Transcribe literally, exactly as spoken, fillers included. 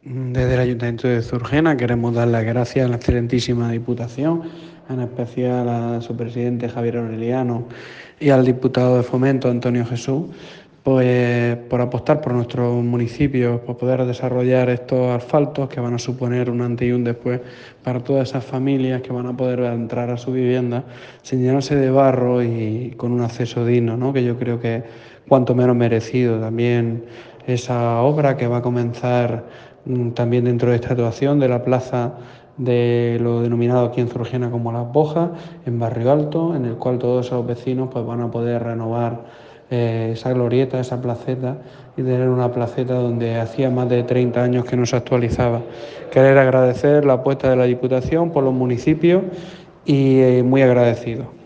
Desde el Ayuntamiento de Zurgena queremos dar las gracias a la excelentísima Diputación, en especial a su presidente Javier Aureliano y al diputado de Fomento Antonio Jesús, pues por apostar por nuestros municipios, por poder desarrollar estos asfaltos que van a suponer un antes y un después para todas esas familias que van a poder entrar a su vivienda sin llenarse de barro y con un acceso digno, ¿no? Que yo creo que es cuanto menos merecido. También esa obra que va a comenzar también dentro de esta actuación de la plaza de lo denominado aquí en Zurgena como Las Bojas, en Barrio Alto, en el cual todos esos vecinos pues, van a poder renovar eh, esa glorieta, esa placeta y tener una placeta donde hacía más de treinta años que no se actualizaba. Querer agradecer la apuesta de la Diputación por los municipios y eh, muy agradecido.